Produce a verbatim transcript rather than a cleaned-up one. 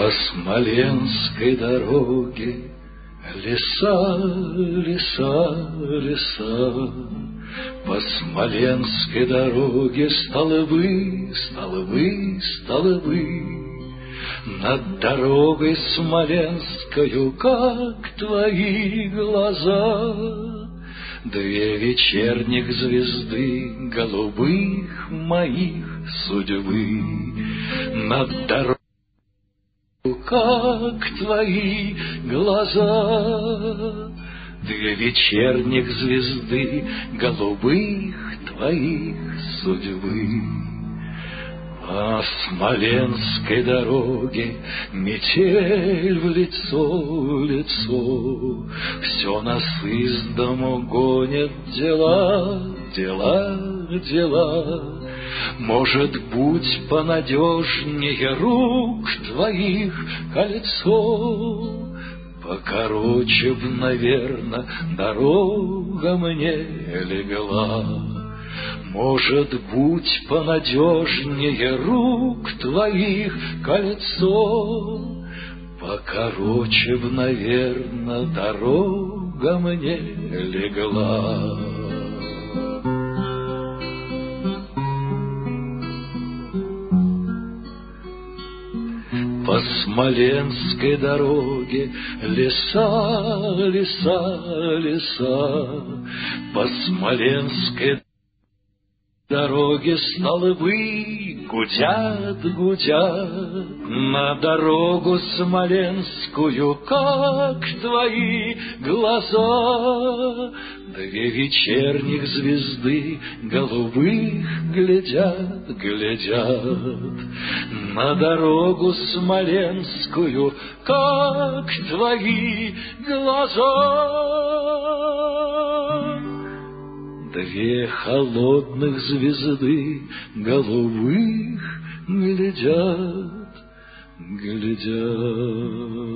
По Смоленской дороге леса, леса, леса. По Смоленской дороге столбы, столбы, столбы. Над дорогой смоленскою, как твои глаза, две вечерних звезды голубых моих судьбы. Над дорогой, как твои глаза, две вечерних звезды голубых твоих судьбы. По Смоленской дороге метель в лицо, лицо, все нас из дому гонят дела, дела, дела. Может быть, понадежнее рук твоих кольцо, покороче б, наверно, дорога мне легла. Может быть, понадежнее рук твоих кольцо, покороче б, наверно, дорога мне легла. По Смоленской дороге леса, леса, леса. По Смоленской дороге столбы гудят, гудят. На дорогу смоленскую, как твои глаза, две вечерних звезды голубых глядят, глядят. На дорогу смоленскую, как твои глаза, две холодных звезды голубых глядят, глядят.